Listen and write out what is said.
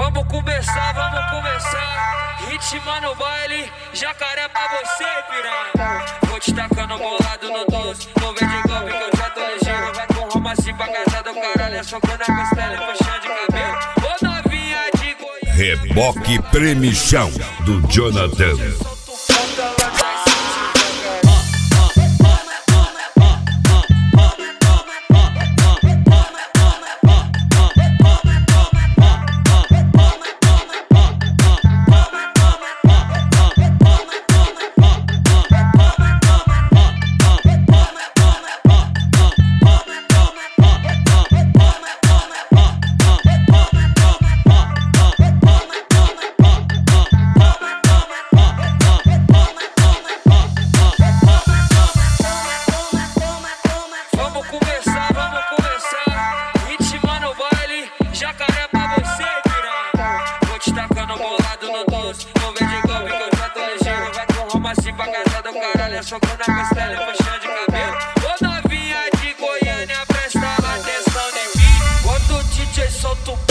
Vamos começar. Ritmo no baile, jacaré pra você, piranha. Vou te tacando bolado no doce. Vou ver de golpe que eu já tô ligeiro. Vai com Roma assim pra casa do caralho. É socando a costela e puxando de cabelo. Ô novinha de Goiânia. Reboque Premichão do Jonathan. Assim pra casa do caralho, é socando a costela e puxando de cabelo. Ô novinha de Goiânia, presta atenção em mim. Quando o DJ solta o